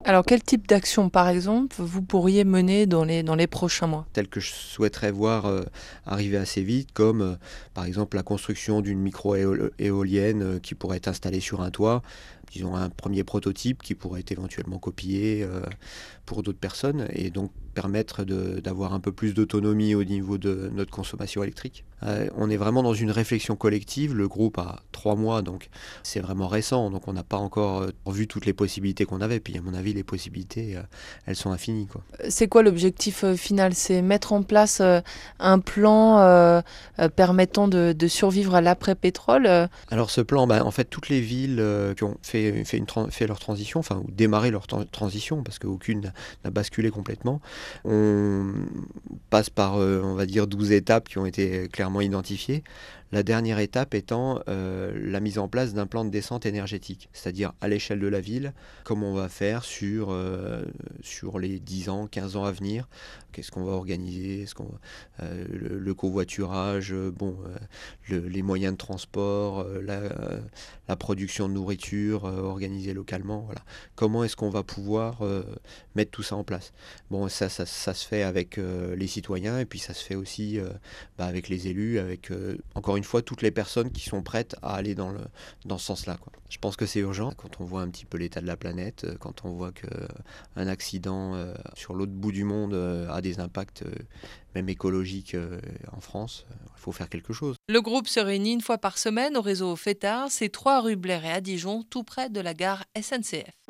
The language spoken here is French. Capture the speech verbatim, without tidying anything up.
Alors quel type d'action, par exemple, vous pourriez mener dans les, dans les prochains mois? Telles que je souhaiterais voir euh, arriver assez vite, comme euh, par exemple la construction d'une micro-éolienne euh, qui pourrait être installée sur un toit, disons un premier prototype qui pourrait être éventuellement copié euh, pour d'autres personnes et donc permettre de, d'avoir un peu plus d'autonomie au niveau de notre consommation électrique. Euh, on est vraiment dans une réflexion collective, le groupe a trois mois donc c'est vraiment récent, donc on n'a pas encore euh, vu toutes les possibilités qu'on avait, puis à mon avis les possibilités euh, elles sont infinies, quoi. C'est quoi l'objectif euh, final? C'est mettre en place euh, un plan euh, euh, permettant de, de survivre à l'après-pétrole euh, Alors ce plan, bah, en fait, toutes les villes euh, qui ont fait, fait, une tran- fait leur transition, enfin, ou démarré leur tran- transition, parce qu'aucune n'a n'a basculé complètement, on passe par, euh, on va dire, douze étapes qui ont été clairement identifiées. La dernière étape étant euh, la mise en place d'un plan de descente énergétique, c'est-à-dire à l'échelle de la ville, comment on va faire sur, euh, sur les dix ans, quinze ans à venir, qu'est-ce qu'on va organiser, est-ce qu'on va- euh, le, le covoiturage, euh, bon, euh, le- les moyens de transport, euh, la, euh, la production de nourriture euh, organisée localement. Voilà. Comment est-ce qu'on va pouvoir euh, mettre tout ça en place? Bon, ça, ça, ça se fait avec euh, les citoyens et puis ça se fait aussi euh, bah, avec les élus, avec euh, encore une fois toutes les personnes qui sont prêtes à aller dans, le, dans ce sens-là, quoi. Je pense que c'est urgent quand on voit un petit peu l'état de la planète, euh, quand on voit qu'un accident euh, sur l'autre bout du monde euh, a des impacts euh, même écologiques euh, en France. Il faut faire quelque chose. Le groupe se réunit une fois par semaine au réseau Fêtard, c'est trois rue Blair et à Dijon, tout près de la gare S N C F.